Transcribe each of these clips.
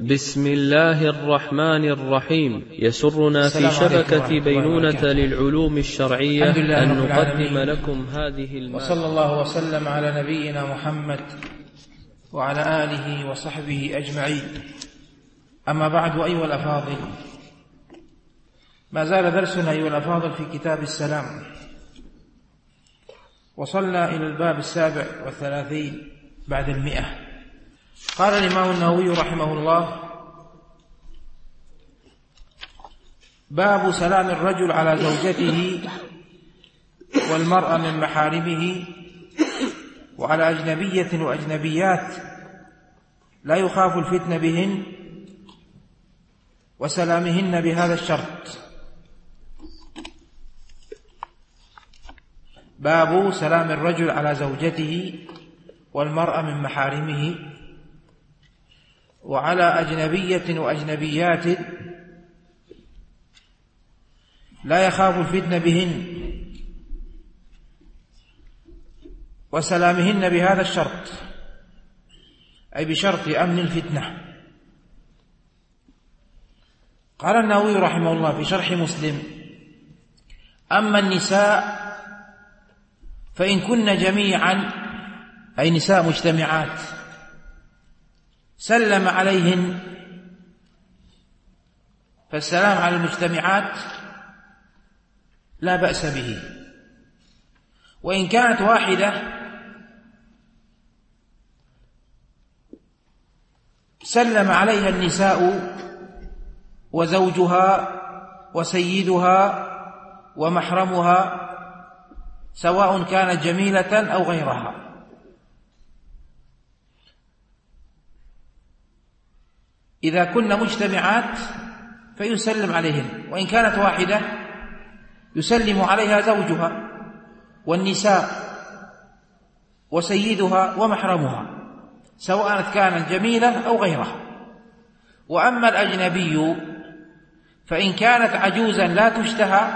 بسم الله الرحمن الرحيم. يسرنا في شبكة بينونة للعلوم الشرعية أن نقدم لكم هذه المادة. وصلى الله وسلم على نبينا محمد وعلى آله وصحبه أجمعين. أما بعد، أيها الأفاضل، ما زال درسنا أيها الأفاضل في كتاب السلام، وصلنا إلى الباب 37 بعد 100. قال الإمام النووي رحمه الله: باب سلام الرجل على زوجته والمرأة من محارمه وعلى أجنبية وأجنبيات لا يخاف الفتنة بهن وسلامهن بهذا الشرط. باب سلام الرجل على زوجته والمرأة من محارمه وعلى أجنبية وأجنبيات لا يخاف الفتنة بهن وسلامهن بهذا الشرط، أي بشرط أمن الفتنة. قال النووي رحمه الله في شرح مسلم: أما النساء فإن كن جميعا، أي نساء مجتمعات، سلم عليهن، فالسلام على المجتمعات لا بأس به. وإن كانت واحدة سلم عليها النساء وزوجها وسيدها ومحرمها، سواء كانت جميلة أو غيرها. إذا كن مجتمعات فيسلم عليهن، وإن كانت واحدة يسلم عليها زوجها والنساء وسيدها ومحرمها، سواء كانت جميلة أو غيرها. وأما الأجنبي فإن كانت عجوزا لا تشتهى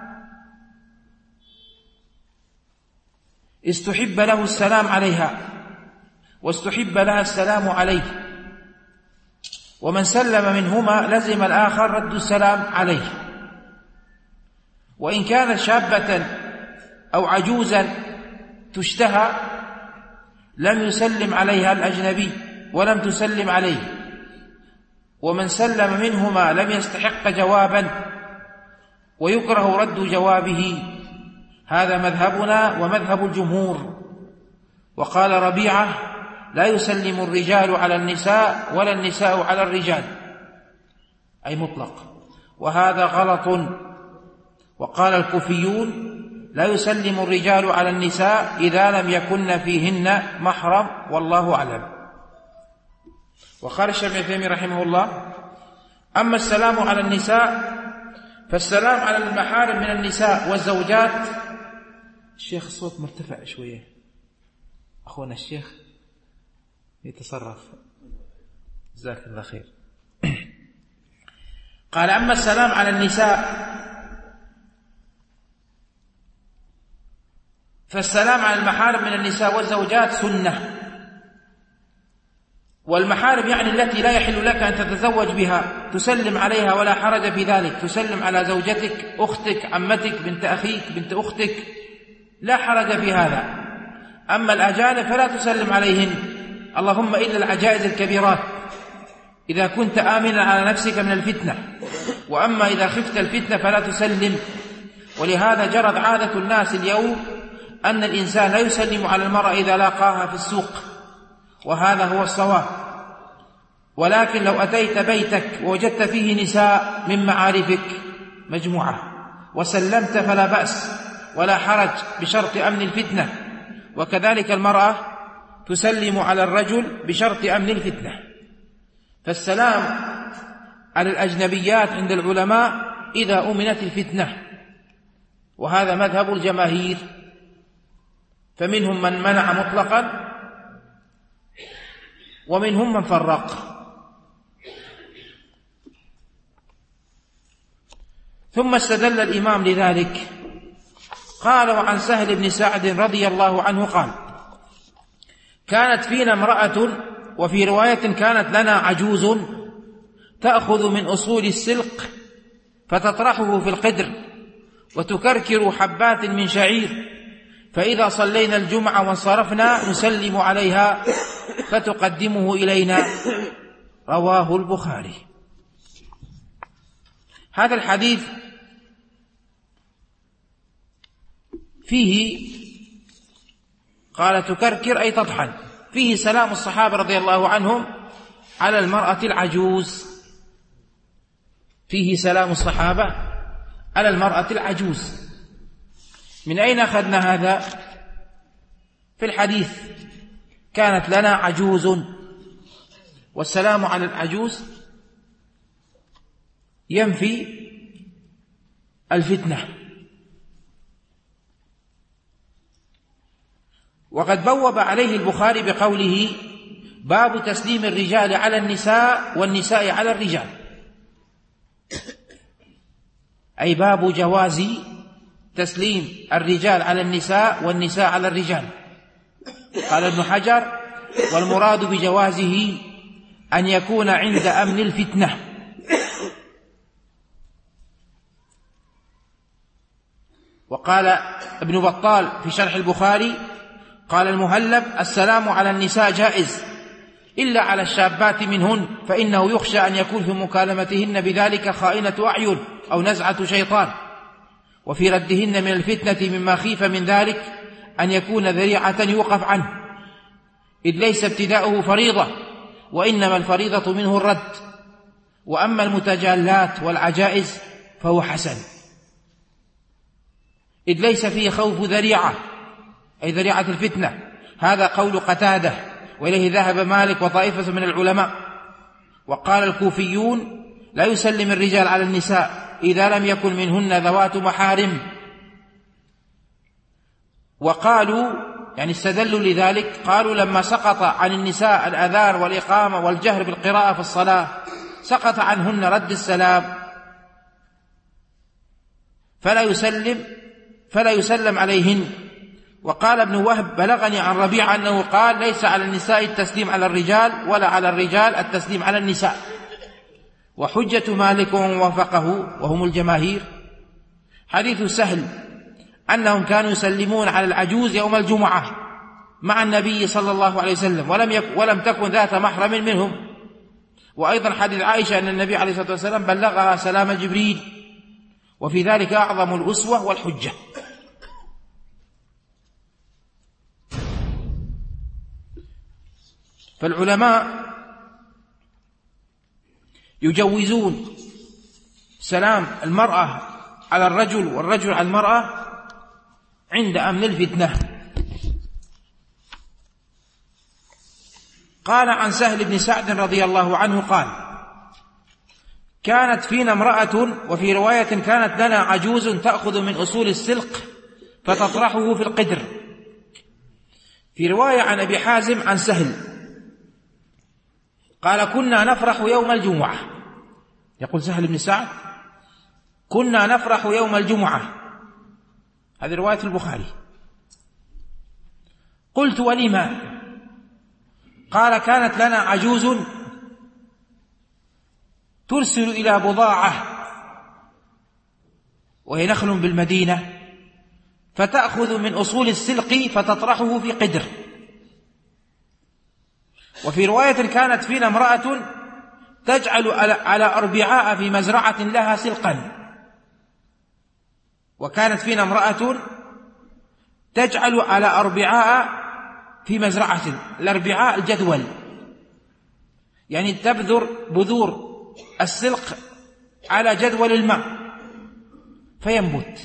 استحب له السلام عليها واستحب لها السلام عليه، ومن سلم منهما لزم الآخر رد السلام عليه. وإن كانت شابة أو عجوزا تشتهى لم يسلم عليها الأجنبي ولم تسلم عليه، ومن سلم منهما لم يستحق جوابا ويكره رد جوابه. هذا مذهبنا ومذهب الجمهور. وقال ربيعة: لا يسلم الرجال على النساء ولا النساء على الرجال، أي مطلق، وهذا غلط. وقال الكوفيون: لا يسلم الرجال على النساء إذا لم يكن فيهن محرم، والله أعلم. وقال الشيخ ابن تيمية رحمه الله: أما السلام على النساء فالسلام على المحارم من النساء والزوجات. الشيخ الصوت مرتفع شوية، أخونا الشيخ يتصرف، جزاك الله خير. قال: أما السلام على النساء فالسلام على المحارم من النساء والزوجات سنة. والمحارم يعني التي لا يحل لك أن تتزوج بها تسلم عليها ولا حرج في ذلك، تسلم على زوجتك، أختك، عمتك، بنت أخيك، بنت أختك، لا حرج في هذا. أما الأجانب فلا تسلم عليهن، اللهم إلا العجائز الكبيرات إذا كنت آمنا على نفسك من الفتنة. وأما إذا خفت الفتنة فلا تسلم. ولهذا جرت عادة الناس اليوم أن الإنسان لا يسلم على المرأة إذا لاقاها في السوق، وهذا هو الصواب. ولكن لو أتيت بيتك ووجدت فيه نساء من معارفك مجموعة وسلمت فلا بأس ولا حرج بشرط أمن الفتنة. وكذلك المرأة تسلم على الرجل بشرط أمن الفتنة. فالسلام على الأجنبيات عند العلماء إذا أمنت الفتنة، وهذا مذهب الجماهير، فمنهم من منع مطلقا ومنهم من فرق. ثم استدل الإمام لذلك، قال: وعن سهل بن سعد رضي الله عنه قال: كانت فينا امرأة، وفي رواية كانت لنا عجوز تأخذ من أصول السلق فتطرحه في القدر، وتكركر حبات من شعير، فإذا صلينا الجمعة وانصرفنا نسلم عليها فتقدمه إلينا. رواه البخاري. هذا الحديث فيه قال تكركر أي تطحن، فيه سلام الصحابة رضي الله عنهم على المرأة العجوز، فيه سلام الصحابة على المرأة العجوز. من أين أخذنا هذا؟ في الحديث كانت لنا عجوز، والسلام على العجوز ينفي الفتنة. وقد بوب عليه البخاري بقوله: باب تسليم الرجال على النساء والنساء على الرجال، أي باب جواز تسليم الرجال على النساء والنساء على الرجال. قال ابن حجر: والمراد بجوازه أن يكون عند أمن الفتنة. وقال ابن بطال في شرح البخاري: قال المهلب: السلام على النساء جائز إلا على الشابات منهن، فإنه يخشى أن يكون في مكالمتهن بذلك خائنة أعين أو نزعة شيطان، وفي ردهن من الفتنة مما خيف من ذلك أن يكون ذريعة يوقف عنه، إذ ليس ابتداؤه فريضة، وإنما الفريضة منه الرد. وأما المتجالات والعجائز فهو حسن، إذ ليس فيه خوف ذريعة، أي ذريعة الفتنة. هذا قول قتادة، وإليه ذهب مالك وطائفة من العلماء. وقال الكوفيون: لا يسلم الرجال على النساء إذا لم يكن منهن ذوات محارم. وقالوا يعني استدلوا لذلك، قالوا لما سقط عن النساء الأذان والإقامة والجهر بالقراءة في الصلاة سقط عنهن رد السلام، فلا يسلم عليهن. وقال ابن وهب: بلغني عن ربيعة أنه قال: ليس على النساء التسليم على الرجال، ولا على الرجال التسليم على النساء. وحجة مالك ووافقه وهم الجماهير حديث سهل أنهم كانوا يسلمون على العجوز يوم الجمعة مع النبي صلى الله عليه وسلم، ولم تكن ذات محرم منهم. وأيضا حديث عائشة أن النبي عليه الصلاة والسلام بلغها سلام جبريل، وفي ذلك أعظم الأسوة والحجة. فالعلماء يجوزون سلام المرأة على الرجل والرجل على المرأة عند أمن الفتنة. قال عن سهل بن سعد رضي الله عنه قال: كانت فينا امرأة، وفي رواية كانت لنا عجوز تأخذ من أصول السلق فتطرحه في القدر. في رواية عن أبي حازم عن سهل قال: كنا نفرح يوم الجمعة. يقول سهل بن سعد: كنا نفرح يوم الجمعة، هذه رواية البخاري. قلت: ولما؟ قال: كانت لنا عجوز ترسل إلى بضاعة وهي نخل بالمدينة، فتأخذ من أصول السلق فتطرحه في قدر. وفي رواية كانت فينا امرأة تجعل على أربعاء في مزرعة لها سلقا. وكانت فينا امرأة تجعل على أربعاء في مزرعة، الأربعاء الجدول، يعني تبذر بذور السلق على جدول الماء فينبت.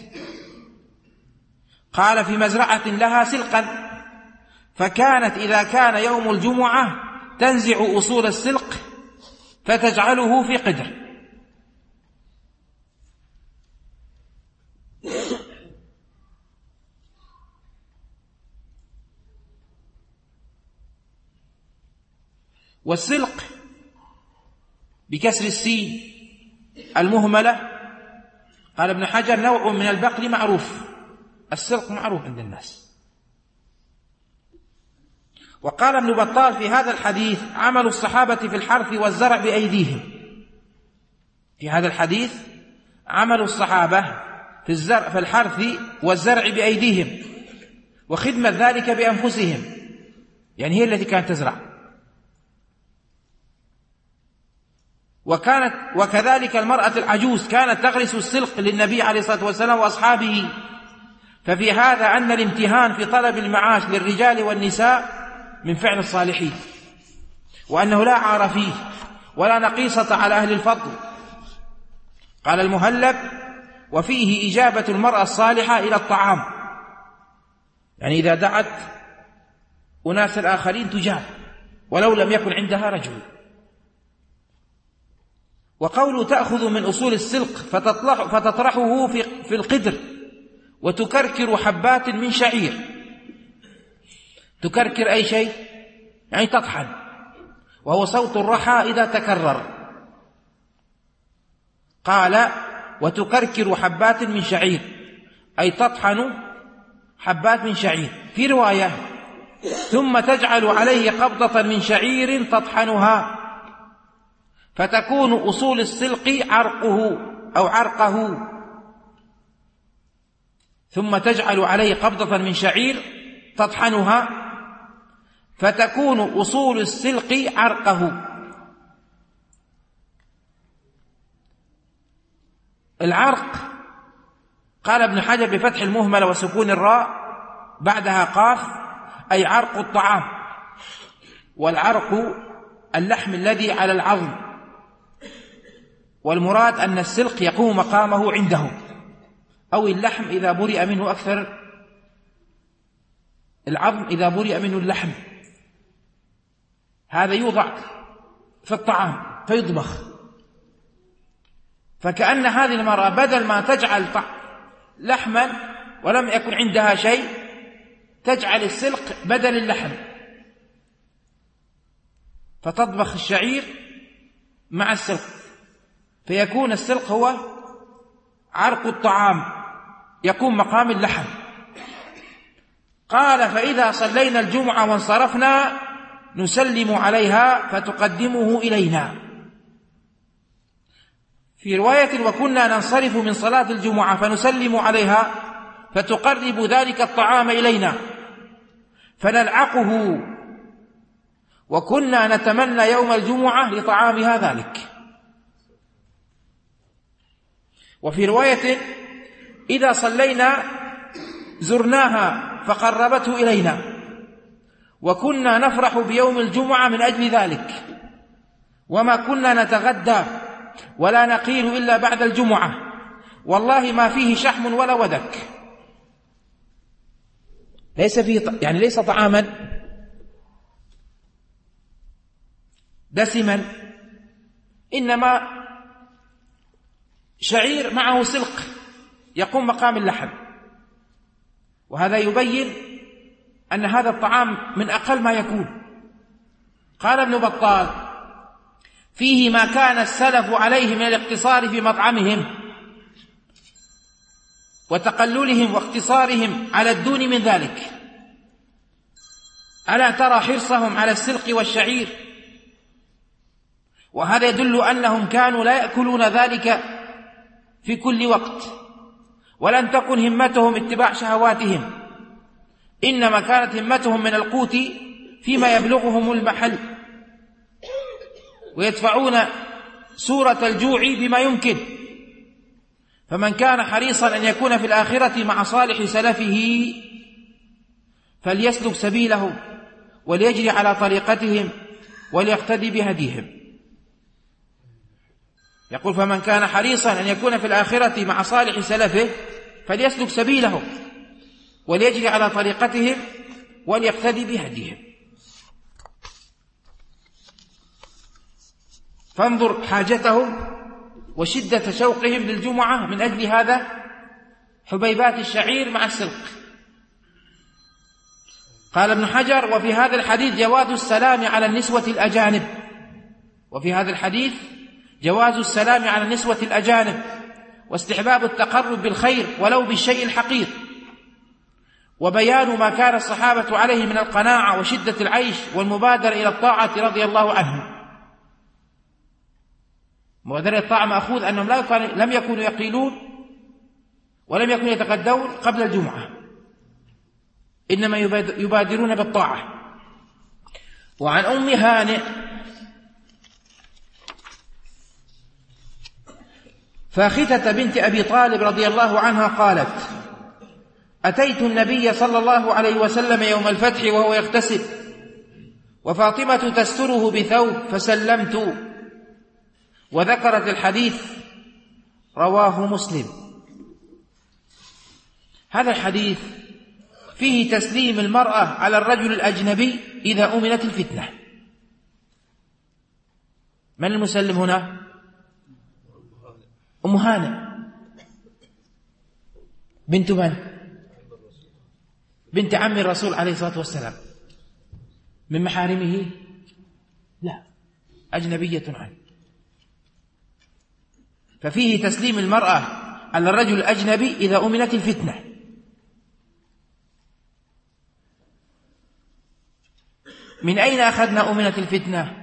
قال: في مزرعة لها سلقا، فكانت إذا كان يوم الجمعة تنزع أصول السلق فتجعله في قدر. والسلق بكسر السين المهملة، قال ابن حجر: نوع من البقل معروف، السلق معروف عند الناس. وقال ابن بطال في هذا الحديث: عمل الصحابة في الحرث والزرع بأيديهم، في هذا الحديث عمل الصحابة في الحرث والزرع بأيديهم، وخدمة ذلك بأنفسهم، يعني هي التي كانت تزرع. وكذلك المرأة العجوز كانت تغرس السلق للنبي عليه الصلاة والسلام وأصحابه. ففي هذا أن الامتهان في طلب المعاش للرجال والنساء من فعل الصالحين، وأنه لا عار فيه ولا نقيصة على أهل الفضل. قال المهلب: وفيه إجابة المرأة الصالحة إلى الطعام، يعني إذا دعت أناس الآخرين تجاب ولو لم يكن عندها رجل. وقوله تأخذ من أصول السلق فتطرحه في القدر وتكركر حبات من شعير. تكركر أي شيء؟ يعني تطحن، وهو صوت الرحى إذا تكرر. قال: وتكركر حبات من شعير، أي تطحن حبات من شعير. في رواية: ثم تجعل عليه قبضة من شعير تطحنها، فتكون أصول السلق عرقه أو عرقه. ثم تجعل عليه قبضة من شعير تطحنها، فتكون أصول السلق عرقه. العرق، قال ابن حجر بفتح المهملة وسكون الراء بعدها قاف، أي عرق الطعام. والعرق اللحم الذي على العظم، والمراد أن السلق يقوم مقامه عندهم، أو اللحم إذا برئ منه أكثر، العظم إذا برئ منه اللحم، هذا يوضع في الطعام فيطبخ. فكأن هذه المرأة بدل ما تجعل لحما ولم يكن عندها شيء، تجعل السلق بدل اللحم، فتطبخ الشعير مع السلق، فيكون السلق هو عرق الطعام، يكون مقام اللحم. قال: فإذا صلينا الجمعة وانصرفنا نسلم عليها فتقدمه إلينا. في رواية: وكنا ننصرف من صلاة الجمعة فنسلم عليها فتقرب ذلك الطعام إلينا فنلعقه، وكنا نتمنى يوم الجمعة لطعامها ذلك. وفي رواية: إذا صلينا زرناها فقربته إلينا، وكنا نفرح بيوم الجمعة من أجل ذلك، وما كنا نتغدى ولا نقيل إلا بعد الجمعة، والله ما فيه شحم ولا ودك. ليس فيه، يعني ليس طعاما دسما، إنما شعير معه سلق يقوم مقام اللحم. وهذا يبين أن هذا الطعام من أقل ما يكون. قال ابن بطال: فيه ما كان السلف عليه من الاقتصار في مطعمهم وتقللهم واقتصارهم على الدون من ذلك. ألا ترى حرصهم على السلق والشعير؟ وهذا يدل أنهم كانوا لا يأكلون ذلك في كل وقت، ولن تكن همتهم اتباع شهواتهم، إنما كانت همتهم من القوت فيما يبلغهم المحل، ويدفعون سورة الجوع بما يمكن. فمن كان حريصا أن يكون في الآخرة مع صالح سلفه فليسلك سبيله وليجري على طريقتهم وليقتدي بهديهم. يقول: فمن كان حريصا أن يكون في الآخرة مع صالح سلفه فليسلك سبيله وليجري على طريقتهم وليقتدي بهديهم. فانظر حاجتهم وشدة شوقهم للجمعة من أجل هذا حبيبات الشعير مع السلق. قال ابن حجر: وفي هذا الحديث جواز السلام على النسوة الأجانب. وفي هذا الحديث جواز السلام على النسوة الأجانب، واستحباب التقرب بالخير ولو بالشيء الحقير، وبيان ما كان الصحابة عليه من القناعة وشدة العيش والمبادرة إلى الطاعة رضي الله عنهم. مبادرة الطاعة مأخوذ أنهم لم يكونوا يقيلون ولم يكونوا يتغدون قبل الجمعة، إنما يبادرون بالطاعة. وعن أم هانئ فاختة بنت أبي طالب رضي الله عنها قالت: أتيت النبي صلى الله عليه وسلم يوم الفتح وهو يغتسل، وفاطمة تستره بثوب فسلمت، وذكرت الحديث. رواه مسلم. هذا الحديث فيه تسليم المرأة على الرجل الأجنبي إذا أمنت الفتنة. من المسلم هنا؟ أم هانئ بنت من؟ بنت عم الرسول عليه الصلاة والسلام. من محارمه؟ لا، أجنبية عنه. ففيه تسليم المرأة على الرجل الأجنبي إذا أمنت الفتنة. من أين أخذنا أمنت الفتنة؟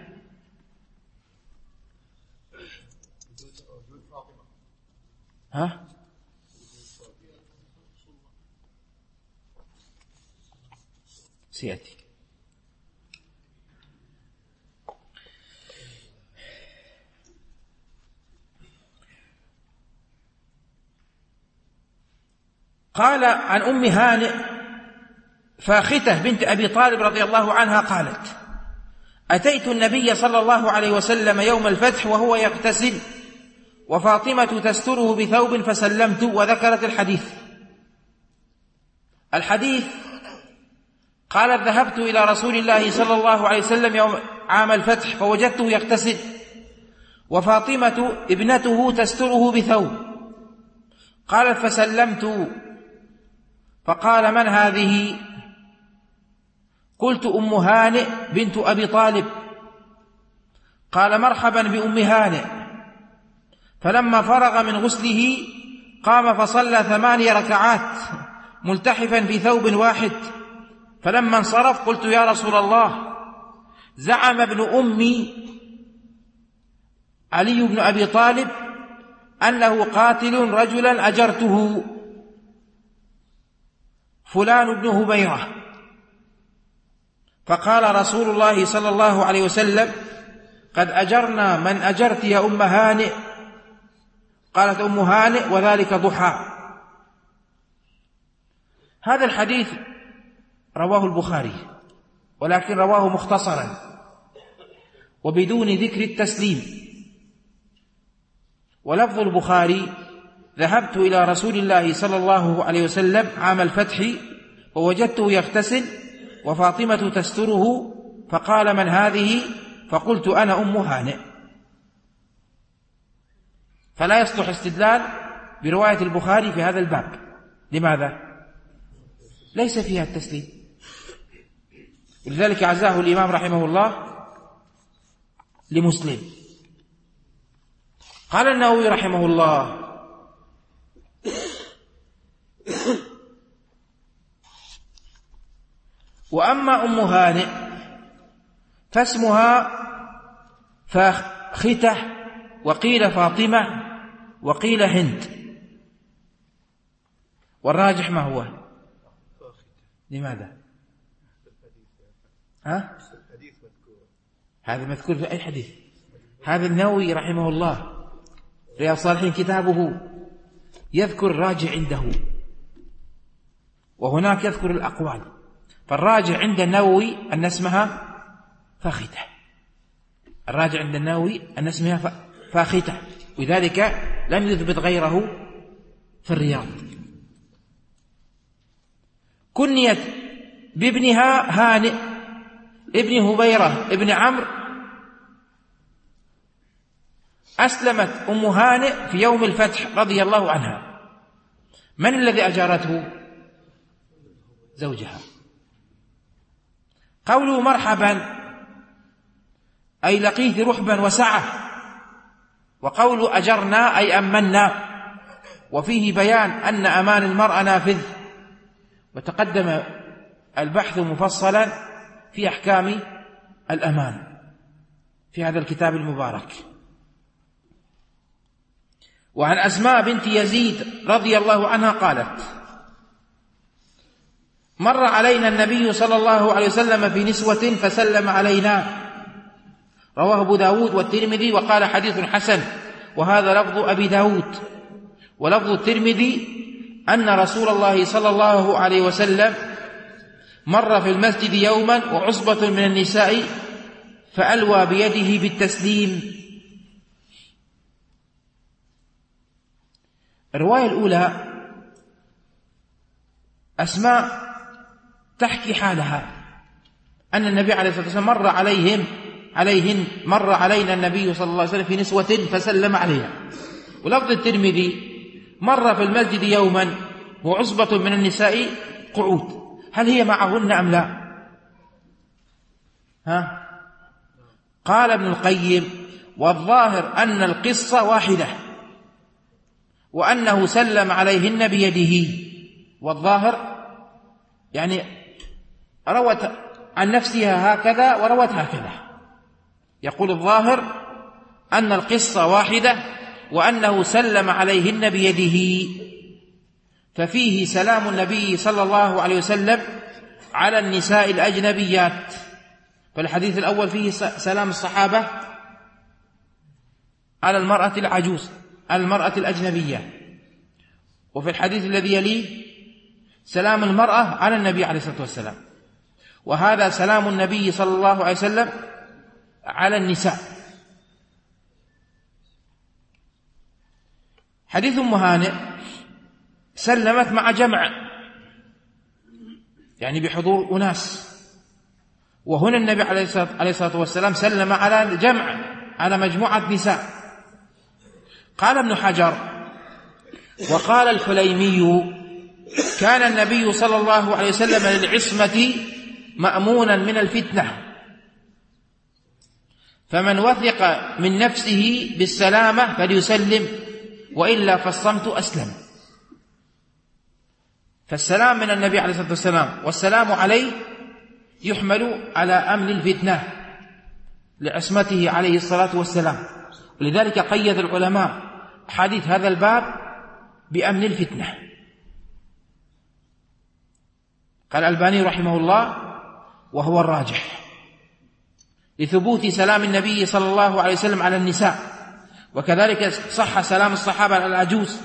ها؟ سيأتي. قال عن أم هانئ فاختة بنت أبي طالب رضي الله عنها قالت: أتيت النبي صلى الله عليه وسلم يوم الفتح وهو يغتسل، وفاطمة تستره بثوب فسلمت، وذكرت الحديث قالت: ذهبت إلى رسول الله صلى الله عليه وسلم يوم عام الفتح فوجدته يغتسل، وفاطمة ابنته تستره بثوب. قالت: فسلمت، فقال: من هذه؟ قلت: أم هانئ بنت أبي طالب. قال: مرحبا بأم هانئ. فلما فرغ من غسله قام فصلى 8 ركعات ملتحفا في ثوب واحد. فلما انصرف قلت: يا رسول الله، زعم ابن أمي علي بن أبي طالب أنه قاتل رجلا أجرته، فلان بن هبيرة. فقال رسول الله صلى الله عليه وسلم: قد أجرنا من أجرت يا أم هانئ. قالت أم هانئ: وذلك ضحى. هذا الحديث رواه البخاري، ولكن رواه مختصرا وبدون ذكر التسليم. ولفظ البخاري: ذهبت إلى رسول الله صلى الله عليه وسلم عام الفتح ووجدته يغتسل وفاطمة تستره، فقال: من هذه؟ فقلت: أنا أم هانئ. فلا يصلح استدلال برواية البخاري في هذا الباب. لماذا؟ ليس فيها التسليم. ولذلك عزاه الإمام رحمه الله لمسلم. قال النووي رحمه الله: وأما أم هانئ فاسمها فاختة، وقيل فاطمة، وقيل هند. والراجح ما هو؟ لماذا؟ هذا مذكور في أي حديث؟ هذا النووي رحمه الله رياض الصالحين كتابه يذكر الراجع عنده، وهناك يذكر الأقوال. فالراجع عند النووي أن اسمها فاختة، الراجع عند النووي أن اسمها فاختة، ولذلك لم يثبت غيره في الرياض. كنيت بابنها هانئ ابن هبيرة ابن عمرو. أسلمت أم هانئ في يوم الفتح رضي الله عنها. من الذي أجارته؟ زوجها. قوله مرحبا أي لقيت رحبا وسعة، وقول أجرنا أي أمنا، وفيه بيان أن أمان المرأة نافذ. وتقدم البحث مفصلا في أحكام الأمان في هذا الكتاب المبارك. وعن أسماء بنت يزيد رضي الله عنها قالت: مر علينا النبي صلى الله عليه وسلم في نسوة فسلم علينا. رواه أبو داود والترمذي وقال حديث حسن، وهذا لفظ أبي داود. ولفظ الترمذي أن رسول الله صلى الله عليه وسلم مر في المسجد يوما وعصبة من النساء فألوى بيده بالتسليم. الرواية الأولى أسماء تحكي حالها أن النبي عليه الصلاة والسلام مر علينا النبي صلى الله عليه وسلم في نسوة فسلم عليها. ولفظ الترمذي مر في المسجد يوما وعصبة من النساء قعود. هل هي معهن أم لا؟ قال ابن القيم: والظاهر أن القصة واحدة وأنه سلم عليهن بيده. والظاهر يعني روت عن نفسها هكذا وروت هكذا. يقول الظاهر أن القصة واحدة وأنه سلم عليهن بيده، ففيه سلام النبي صلى الله عليه وسلم على النساء الأجنبيات. فالحديث الأول فيه سلام الصحابة على المرأة العجوز، على المرأة الأجنبية. وفي الحديث الذي يليه سلام المرأة على النبي عليه الصلاة والسلام. وهذا سلام النبي صلى الله عليه وسلم على النساء. حديث أم هانئ سلمت مع جمع، يعني بحضور أناس، وهنا النبي عليه الصلاة والسلام سلم على جمع، على مجموعة نساء. قال ابن حجر: وقال الحليمي: كان النبي صلى الله عليه وسلم للعصمة مأمونا من الفتنة، فمن وثق من نفسه بالسلامة فليسلم، وإلا فالصمت أسلم. فالسلام من النبي عليه الصلاة والسلام والسلام عليه يحمل على أمن الفتنة لعصمته عليه الصلاة والسلام. ولذلك قيد العلماء حديث هذا الباب بأمن الفتنة. قال الألباني رحمه الله: وهو الراجح، لثبوت سلام النبي صلى الله عليه وسلم على النساء، وكذلك صح سلام الصحابة على العجوز.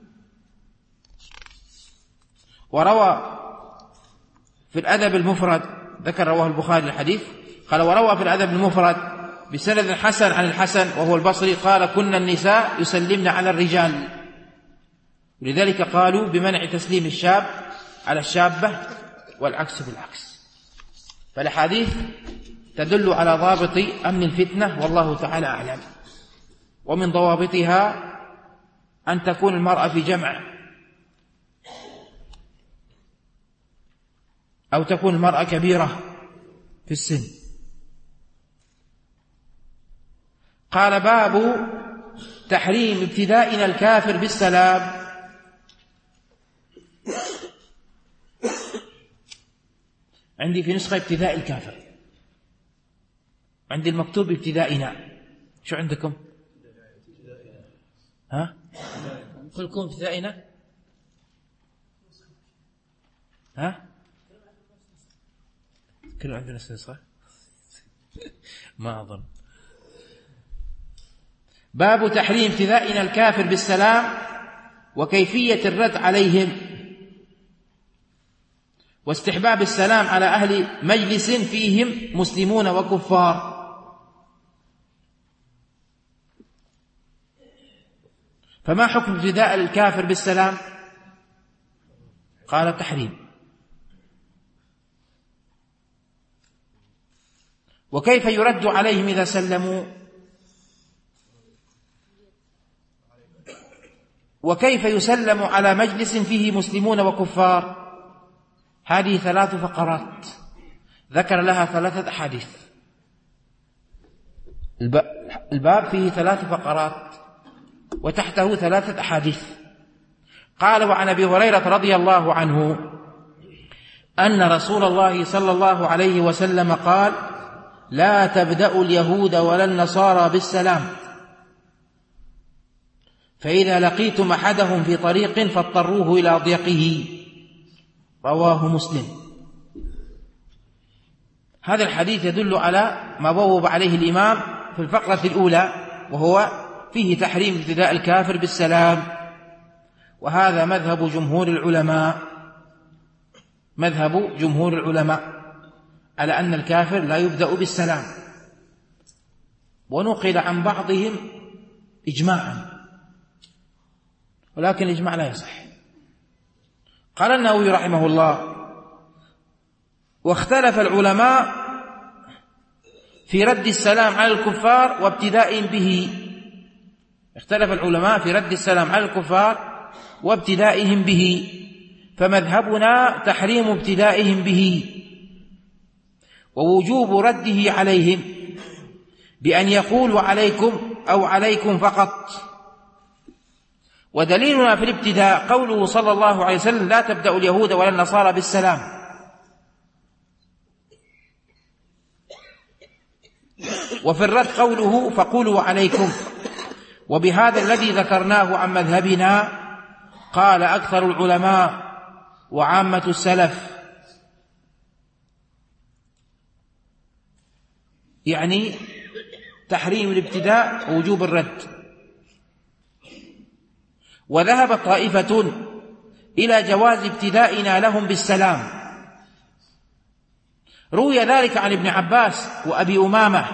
وروى في الأدب المفرد، ذكر رواه البخاري الحديث، قال: وروى في الأدب المفرد بسند حسن عن الحسن وهو البصري قال: كنا النساء يسلمن على الرجال. ولذلك قالوا بمنع تسليم الشاب على الشابة والعكس بالعكس. فالحديث تدل على ضابط أمن الفتنة، والله تعالى أعلم. ومن ضوابطها أن تكون المرأة في جمع، أو تكون المرأة كبيرة في السن. قال: باب تحريم ابتدائنا الكافر بالسلام. عندي في نسخة ابتداء الكافر، عندي المكتوب ابتدائنا. شو عندكم؟ كلكم ابتدائنا؟ كله عندنا صح؟ ما أظن. باب تحريم ابتدائنا الكافر بالسلام وكيفية الرد عليهم، واستحباب السلام على أهل مجلس فيهم مسلمون وكفار. فما حكم ابتداء الكافر بالسلام؟ قال: التحريم. وكيف يرد عليهم إذا سلموا؟ وكيف يسلم على مجلس فيه مسلمون وكفار؟ هذه 3 فقرات ذكر لها 3 أحاديث. الباب فيه 3 فقرات وتحته 3 أحاديث. قال: وعن أبي هريرة رضي الله عنه أن رسول الله صلى الله عليه وسلم قال: لا تبدأوا اليهود ولا النصارى بالسلام، فإذا لقيتم أحدهم في طريق فاضطروه إلى ضيقه. رواه مسلم. هذا الحديث يدل على ما بوب عليه الإمام في الفقرة الأولى، وهو فيه تحريم ابتداء الكافر بالسلام، وهذا مذهب جمهور العلماء، مذهب جمهور العلماء على أن الكافر لا يبدأ بالسلام، ونقل عن بعضهم إجماعا، ولكن الإجماع لا يصح. قال النووي رحمه الله: واختلف العلماء في رد السلام على الكفار وابتدائهم به. اختلف العلماء في رد السلام على الكفار وابتدائهم به، فمذهبنا تحريم ابتدائهم به ووجوب رده عليهم بأن يقولوا عليكم أو عليكم فقط. ودليلنا في الابتداء قوله صلى الله عليه وسلم: لا تبدأ اليهود ولا النصارى بالسلام. وفي الرد قوله: فقولوا عليكم. وبهذا الذي ذكرناه عن مذهبنا قال أكثر العلماء وعامة السلف، يعني تحريم الابتداء ووجوب الرد. وذهبت طائفة إلى جواز ابتدائنا لهم بالسلام، روي ذلك عن ابن عباس وأبي أمامة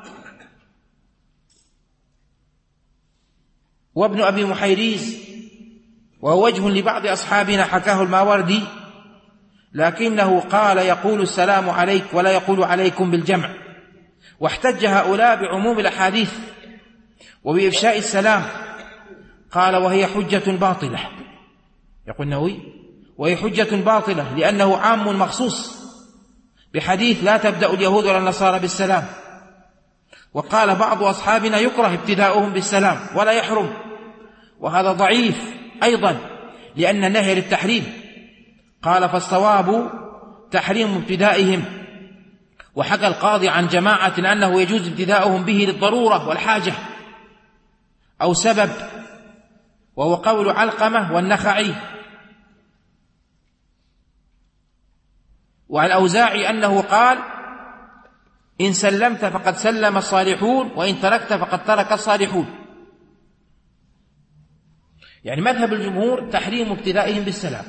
وابن أبي محيريز، وهو وجه لبعض أصحابنا حكاه الماوردي، لكنه قال يقول السلام عليك ولا يقول عليكم بالجمع. واحتج هؤلاء بعموم الأحاديث وبإفشاء السلام، قال وهي حجة باطلة. يقول النووي: وهي حجة باطلة لأنه عام مخصوص بحديث لا تبدأ اليهود ولا النصارى بالسلام. وقال بعض أصحابنا يكره ابتداؤهم بالسلام ولا يحرم، وهذا ضعيف أيضا لأن النهي للتحريم. قال: فالصواب تحريم ابتدائهم. وحكى القاضي عن جماعة أنه يجوز ابتداؤهم به للضرورة والحاجة أو سبب، وهو قول علقمة والنخعي. وعن الأوزاعي أنه قال: إن سلمت فقد سلم الصالحون، وإن تركت فقد ترك الصالحون. يعني مذهب الجمهور تحريم ابتدائهم بالسلام،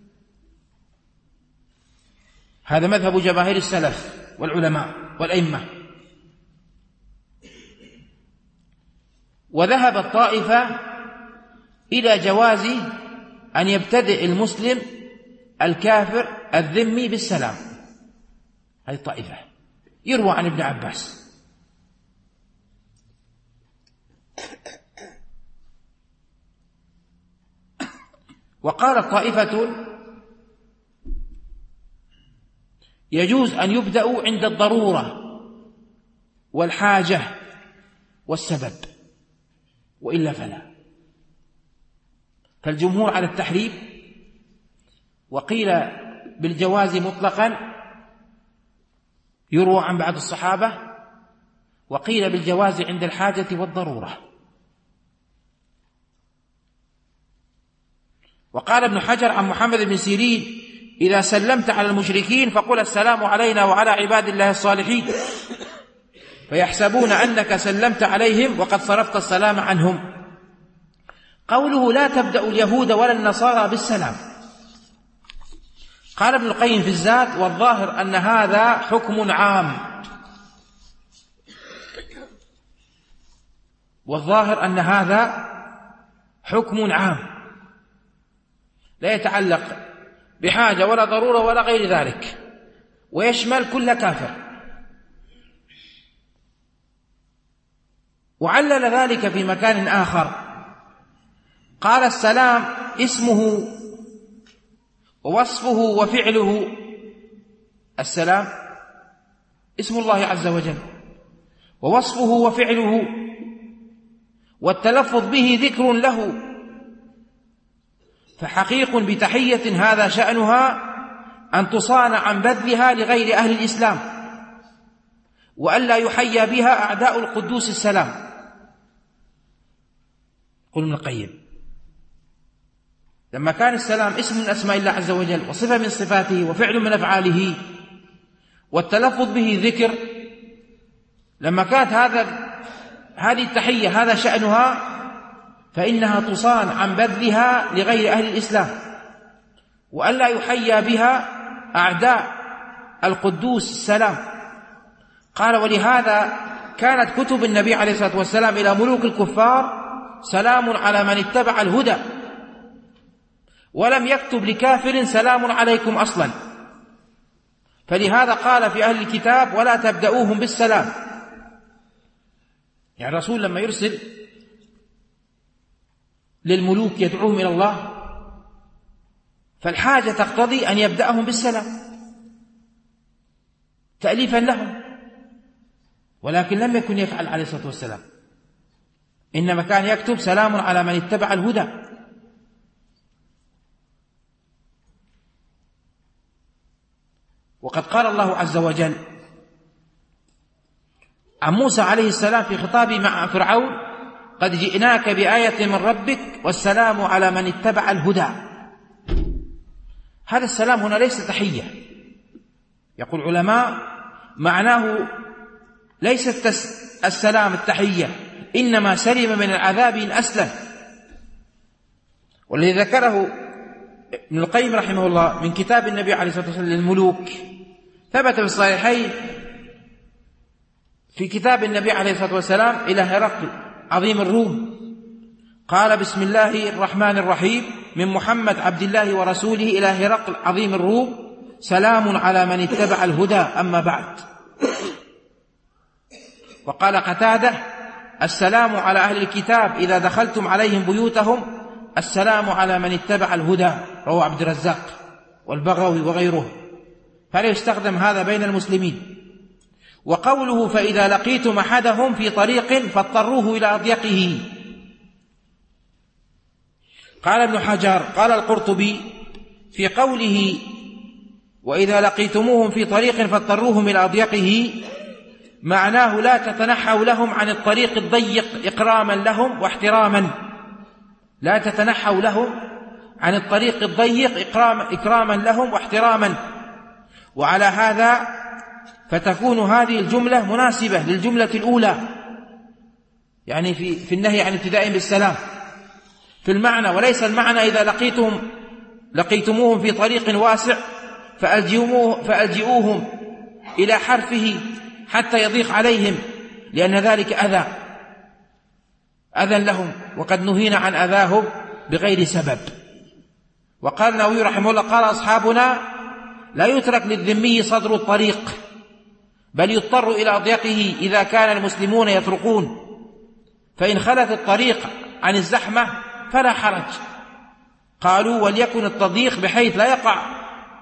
هذا مذهب جماهير السلف والعلماء والأئمة. وذهبت طائفة إلى جواز أن يبتدئ المسلم الكافر الذمي بالسلام، هذه الطائفة يروى عن ابن عباس. وقالت طائفة يجوز أن يبدأوا عند الضرورة والحاجة والسبب، وإلا فلا. فالجمهور على التحريم، وقيل بالجواز مطلقا يروى عن بعض الصحابة، وقيل بالجواز عند الحاجة والضرورة. وقال ابن حجر عن محمد بن سيرين: إذا سلمت على المشركين فقل السلام علينا وعلى عباد الله الصالحين، فيحسبون أنك سلمت عليهم وقد صرفت السلام عنهم. قوله لا تبدأ اليهود ولا النصارى بالسلام، قال ابن القيم في الزاد: والظاهر أن هذا حكم عام، والظاهر أن هذا حكم عام لا يتعلق بحاجة ولا ضرورة ولا غير ذلك، ويشمل كل كافر. وعلل ذلك في مكان آخر، قال: السلام اسمه ووصفه وفعله. السلام اسم الله عز وجل، ووصفه وفعله، والتلفظ به ذكر له، فحقيق بتحية هذا شأنها أن تصان عن بذلها لغير أهل الإسلام، وألا يحيى بها أعداء القدوس السلام. يقول ابن القيم لما كان السلام اسم من أسماء الله عز وجل وصفة من صفاته وفعل من أفعاله والتلفظ به ذكر، لما كانت هذه التحية هذا شأنها فإنها تصان عن بذلها لغير أهل الإسلام، وألا يحيى بها أعداء القدوس السلام. قال ولهذا كانت كتب النبي عليه الصلاة والسلام إلى ملوك الكفار سلام على من اتبع الهدى، ولم يكتب لكافر سلام عليكم أصلا. فلهذا قال في أهل الكتاب ولا تبدأوهم بالسلام. يعني الرسول لما يرسل للملوك يدعوهم إلى الله فالحاجة تقتضي أن يبدأهم بالسلام تأليفا لهم، ولكن لم يكن يفعل عليه الصلاة والسلام، إنما كان يكتب سلام على من اتبع الهدى. وقد قال الله عز وجل عن موسى عليه السلام في خطابه مع فرعون قد جئناك بآية من ربك والسلام على من اتبع الهدى. هذا السلام هنا ليس تحية، يقول علماء معناه ليست السلام التحية، إنما سلم من العذاب إن أسلم. والذي ذكره ابن القيم رحمه الله من كتاب النبي عليه الصلاة والسلام للملوك ثبت في الصحيحين في كتاب النبي عليه الصلاة والسلام إلى هرقل عظيم الروم قال بسم الله الرحمن الرحيم من محمد عبد الله ورسوله إلى هرقل عظيم الروم سلام على من اتبع الهدى أما بعد. وقال قتادة السلام على أهل الكتاب إذا دخلتم عليهم بيوتهم السلام على من اتبع الهدى، رواه عبد الرزاق والبغوي وغيره. فلا يستخدم هذا بين المسلمين. وقوله فإذا لقيتم أحدهم في طريق فاضطروه إلى أضيقه. قال ابن حجر قال القرطبي في قوله وإذا لقيتموهم في طريق فاضطروهم إلى أضيقه معناه لا تتنحوا لهم عن الطريق الضيق إكراما لهم واحتراما، لا تتنحوا لهم عن الطريق الضيق إكراما لهم واحتراما. وعلى هذا فتكون هذه الجملة مناسبة للجملة الأولى، يعني في النهي عن ابتداء بالسلام في المعنى، وليس المعنى إذا لقيتموهم في طريق واسع فألجئوهم إلى حرفه حتى يضيق عليهم، لأن ذلك أذى لهم، وقد نهينا عن أذاهم بغير سبب. وقال النووي رحمه الله قال أصحابنا لا يترك للذمي صدر الطريق بل يضطر إلى أضيقه إذا كان المسلمون يطرقون، فإن خلت الطريق عن الزحمة فلا حرج. قالوا وليكن التضييق بحيث لا يقع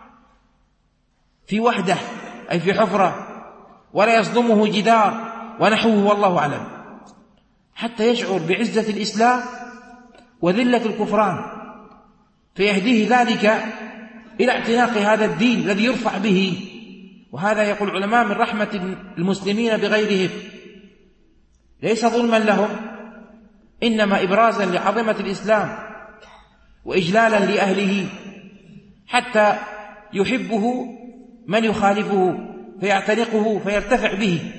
في وحده أي في حفرة ولا يصدمه جدار ونحوه، والله أعلم، حتى يشعر بعزة الإسلام وذلة الكفران فيهديه ذلك إلى اعتناق هذا الدين الذي يرفع به. وهذا يقول العلماء من رحمة المسلمين بغيرهم، ليس ظلما لهم، إنما إبرازا لعظمة الإسلام وإجلالا لأهله حتى يحبه من يخالفه فيعتنقه فيرتفع به.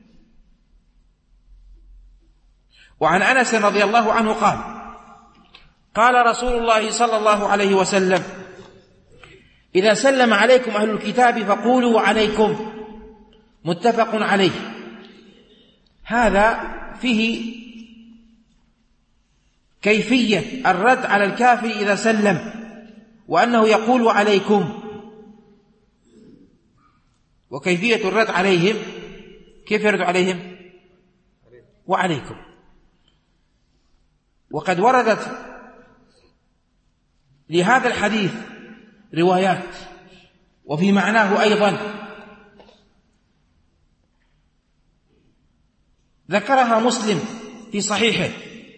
وعن أنس رضي الله عنه قال رسول الله صلى الله عليه وسلم إذا سلم عليكم أهل الكتاب فقولوا عليكم، متفق عليه. هذا فيه كيفية الرد على الكافر إذا سلم، وأنه يقول عليكم، وكيفية الرد عليهم كيف يرد عليهم وعليكم. وقد وردت لهذا الحديث روايات وفي معناه أيضا ذكرها مسلم في صحيحه.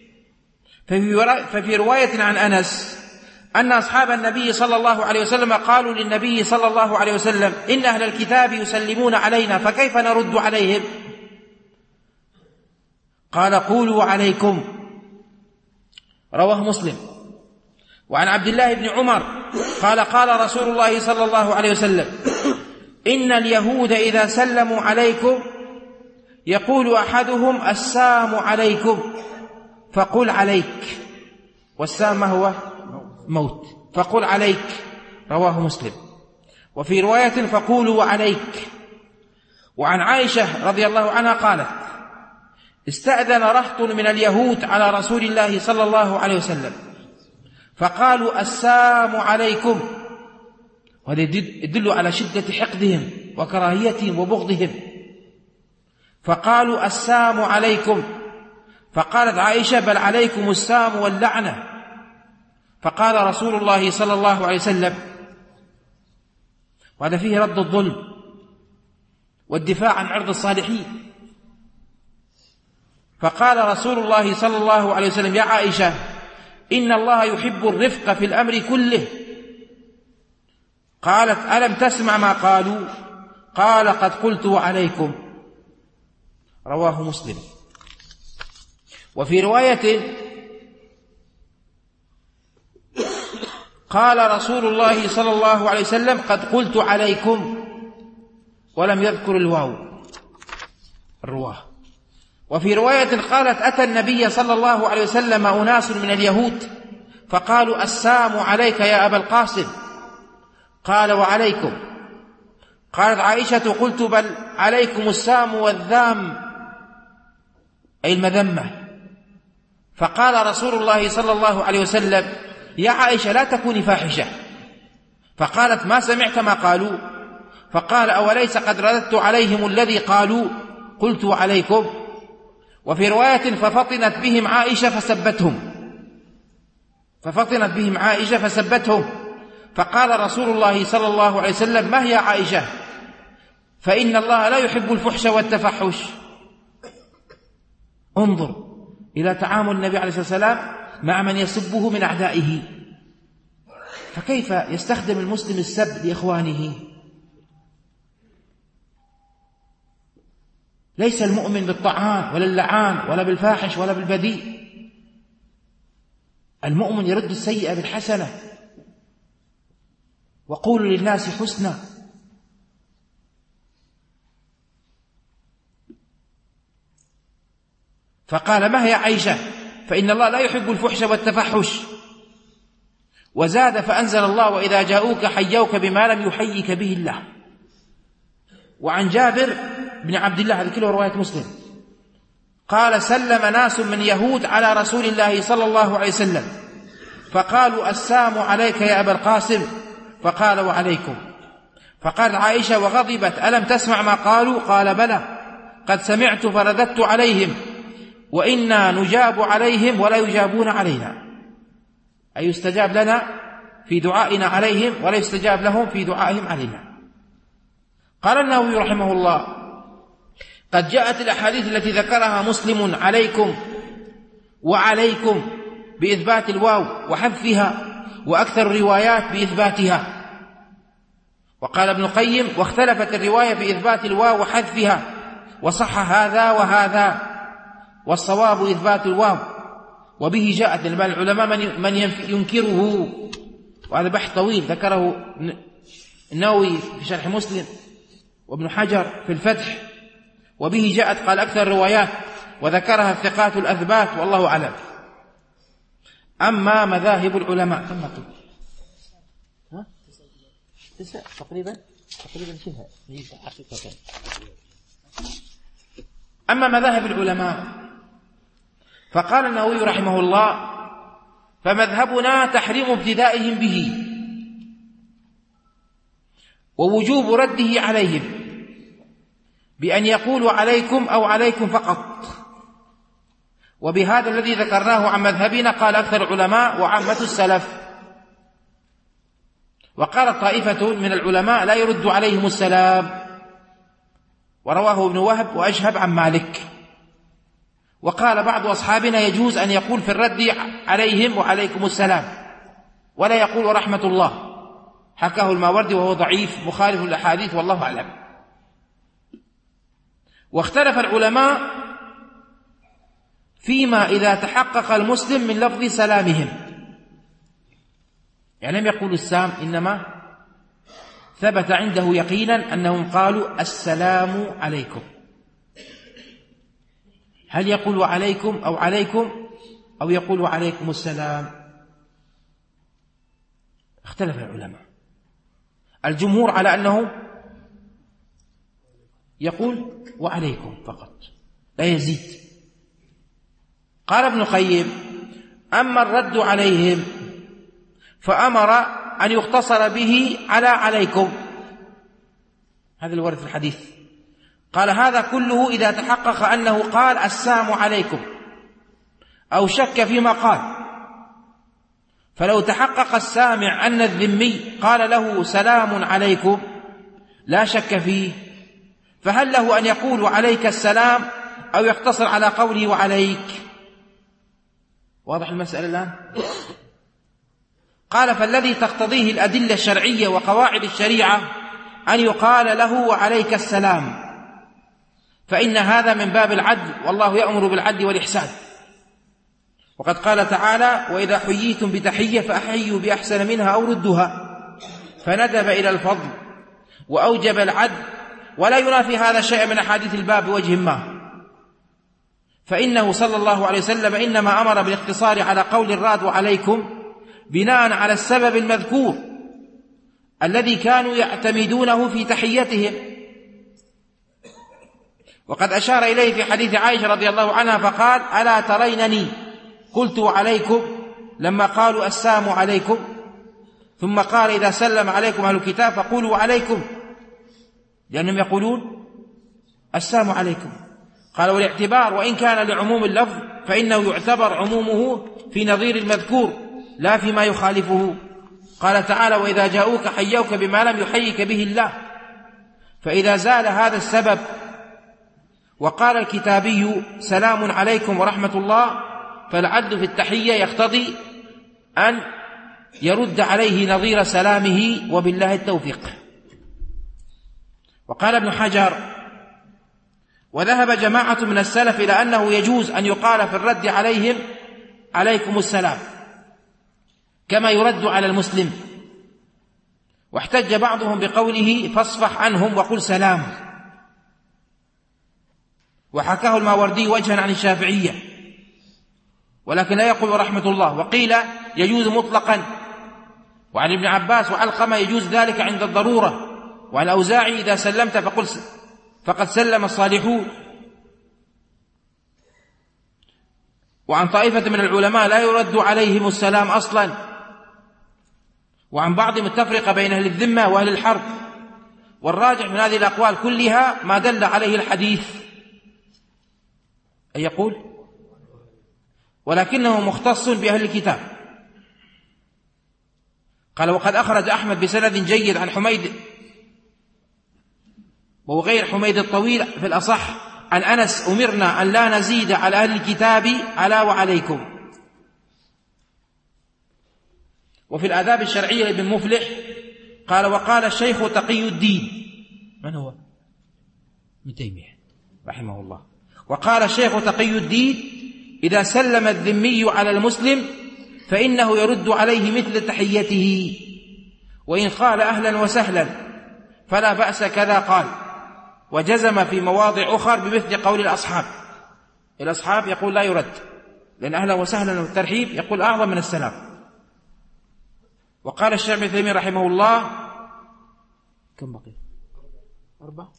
ففي رواية عن أنس أن أصحاب النبي صلى الله عليه وسلم قالوا للنبي صلى الله عليه وسلم إن أهل الكتاب يسلمون علينا فكيف نرد عليهم؟ قال قولوا عليكم. رواه مسلم. وعن عبد الله بن عمر قال قال رسول الله صلى الله عليه وسلم: إن اليهود إذا سلموا عليكم يقول أحدهم: السلام عليكم، فقل عليك. والسلام هو موت، فقل عليك. رواه مسلم. وفي رواية: فقولوا عليك. وعن عائشة رضي الله عنها قالت: استأذن رهط من اليهود على رسول الله صلى الله عليه وسلم فقالوا: السلام عليكم. وهذا يدل على شدة حقدهم وكراهيتهم وبغضهم. فقالوا: السلام عليكم. فقالت عائشة: بل عليكم السام واللعنة. فقال رسول الله صلى الله عليه وسلم، وهذا فيه رد الظلم والدفاع عن عرض الصالحين، فقال رسول الله صلى الله عليه وسلم: يا عائشة، إن الله يحب الرفق في الأمر كله. قالت: ألم تسمع ما قالوا؟ قال: قد قلت عليكم. رواه مسلم. وفي رواية: قال رسول الله صلى الله عليه وسلم: قد قلت عليكم، ولم يذكر الواو الرواه. وفي رواية قالت: أتى النبي صلى الله عليه وسلم أناس من اليهود فقالوا: السلام عليك يا أبا القاسم. قال: وعليكم. قالت عائشة: قلت: بل عليكم السام والذام، أي المذمة. فقال رسول الله صلى الله عليه وسلم: يا عائشة، لا تكوني فاحشة. فقالت: ما سمعت ما قالوا؟ فقال: أوليس قد رددت عليهم الذي قالوا؟ قلت عليكم. وفي رواية: ففطنت بهم عائشة فسبتهم. فقال رسول الله صلى الله عليه وسلم: ما هي عائشة؟ فإن الله لا يحب الفحش والتفحش. انظر إلى تعامل النبي عليه الصلاة والسلام مع من يسبه من أعدائه، فكيف يستخدم المسلم السب لإخوانه؟ ليس المؤمن بالطعان ولا اللعان ولا بالفاحش ولا بالبذيء. المؤمن يرد السيئة بالحسنة، وقولوا للناس حسنا. فقال: ما هي عائشة؟ فإن الله لا يحب الفحش والتفحش. وزاد فأنزل الله: وإذا جاءوك حيوك بما لم يحيك به الله. وعن جابر بن عبد الله، هذه كله رواية مسلم، قال: سلم ناس من يهود على رسول الله صلى الله عليه وسلم فقالوا: السلام عليك يا أبا القاسم. فقال: وعليكم. فقال عائشة وغضبت: ألم تسمع ما قالوا؟ قال: بلى، قد سمعت فرددت عليهم، وإنا نجاب عليهم ولا يجابون علينا، أي يستجاب لنا في دعائنا عليهم ولا يستجاب لهم في دعائهم علينا. قال النووي رحمه الله: قد جاءت الأحاديث التي ذكرها مسلم عليكم وعليكم بإثبات الواو وحذفها، وأكثر الروايات بإثباتها. وقال ابن القيم: واختلفت الرواية في إثبات الواو وحذفها، وصح هذا وهذا، والصواب إثبات الواو، وبه جاءت العلماء من ينكره. وهذا بحث طويل ذكره النووي في شرح مسلم، وابن حجر في الفتح. وبه جاءت قال أكثر الروايات، وذكرها الثقات الأثبات، والله أعلم. أما مذاهب العلماء تقريبا شبه. أما مذاهب العلماء فقال النووي رحمه الله: فمذهبنا تحريم ابتدائهم به، ووجوب رده عليهم بأن يقولوا عليكم أو عليكم فقط. وبهذا الذي ذكرناه عن مذهبنا قال أكثر العلماء وعامة السلف. وقال طائفة من العلماء: لا يرد عليهم السلام، ورواه ابن وهب وأشهب عن مالك. وقال بعض أصحابنا: يجوز أن يقول في الرد عليهم وعليكم السلام، ولا يقول رحمة الله. حكاه الماوردي وهو ضعيف مخالف للأحاديث، والله أعلم. واختلف العلماء فيما إذا تحقق المسلم من لفظ سلامهم، يعني لم يقولوا السام، إنما ثبت عنده يقينا أنهم قالوا السلام عليكم. هل يقول عليكم أو عليكم أو يقول عليكم السلام؟ اختلف العلماء. الجمهور على أنه يقول وعليكم فقط لا يزيد. قال ابن القيم: أما الرد عليهم فأمر أن يقتصر به على عليكم، هذا الورد في الحديث. قال: هذا كله إذا تحقق أنه قال السلام عليكم أو شك فيما قال. فلو تحقق السامع أن الذمي قال له سلام عليكم لا شك فيه، فهل له أن يقول عليك السلام أو يقتصر على قوله وعليك؟ واضح المسألة الآن؟ قال: فالذي تقتضيه الأدلة الشرعية وقواعد الشريعة أن يقال له وعليك السلام، فإن هذا من باب العدل، والله يأمر بالعدل والإحسان. وقد قال تعالى: وإذا حييتم بتحية فأحيوا بأحسن منها أو ردوها، فندب إلى الفضل وأوجب العدل، ولا ينافي هذا شيء من أحاديث الباب بوجه ما، فإنه صلى الله عليه وسلم إنما أمر بالاقتصار على قول الراد وعليكم بناء على السبب المذكور الذي كانوا يعتمدونه في تحيتهم. وقد أشار إليه في حديث عائشة رضي الله عنها فقال: ألا ترينني قلت عليكم لما قالوا السلام عليكم؟ ثم قال: إذا سلم عليكم أهل الكتاب فقولوا عليكم، لأنهم يقولون السلام عليكم. قال: والاعتبار وإن كان لعموم اللفظ فإنه يعتبر عمومه في نظير المذكور لا فيما يخالفه. قال تعالى: وإذا جاءوك حيوك بما لم يحيك به الله. فإذا زال هذا السبب وقال الكتابي سلام عليكم ورحمة الله، فالعدل في التحية يقتضي أن يرد عليه نظير سلامه، وبالله التوفيق. وقال ابن حجر: وذهب جماعة من السلف إلى أنه يجوز أن يقال في الرد عليهم عليكم السلام كما يرد على المسلم، واحتج بعضهم بقوله فاصفح عنهم وقل سلام، وحكاه الماوردي وجها عن الشافعية، ولكن لا يقول رحمة الله. وقيل يجوز مطلقا، وعن ابن عباس وعلقمة يجوز ذلك عند الضرورة، وعن الأوزاعي إذا سلمت فقد سلم الصالحون. وعن طائفة من العلماء لا يرد عليهم السلام أصلا، وعن بعضهم التفرقة بين أهل الذمة وأهل الحرب. والراجح من هذه الأقوال كلها ما دل عليه الحديث، أي يقول ولكنه مختص بأهل الكتاب. قال: وقد أخرج أحمد بسند جيد عن حميد وغير حميد الطويل في الأصح عن أنس: أمرنا أن لا نزيد على أهل الكتاب على وعليكم. وفي الآداب الشرعية لابن مفلح قال: وقال الشيخ تقي الدين، من هو؟ ابن تيمية رحمه الله. وقال الشيخ تقي الدين: إذا سلم الذمي على المسلم فإنه يرد عليه مثل تحيته، وإن قال أهلا وسهلا فلا بأس كذا قال. وجزم في مواضع أخر بمثل قول الأصحاب يقول لا يرد، لأن أهلا وسهلا والترحيب يقول أعظم من السلام. وقال الشيخ ابن تيمية رحمه الله: كم بقي؟ 4.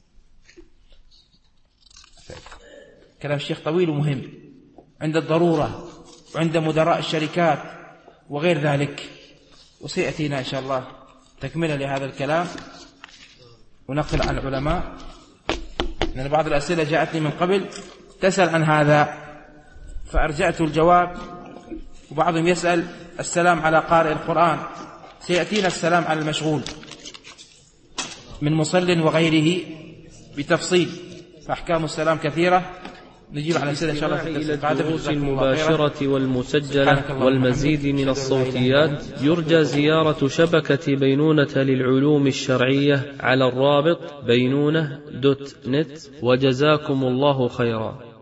كلام الشيخ طويل ومهم عند الضرورة وعند مدراء الشركات وغير ذلك، وسيأتينا إن شاء الله تكملة لهذا الكلام ونقل عن العلماء، لأن بعض الأسئلة جاءتني من قبل تسأل عن هذا فأرجعت الجواب، وبعضهم يسأل السلام على قارئ القرآن، سيأتينا السلام على المشغول من مصل وغيره بتفصيل، فأحكام السلام كثيرة، نجيب على الأسئلة إن شاء الله في إلى الدروس المباشرة والمسجلة والمزيد من الصوتيات. يرجى زيارة شبكة بينونة للعلوم الشرعية على الرابط بينونة.net، وجزاكم الله خيرا.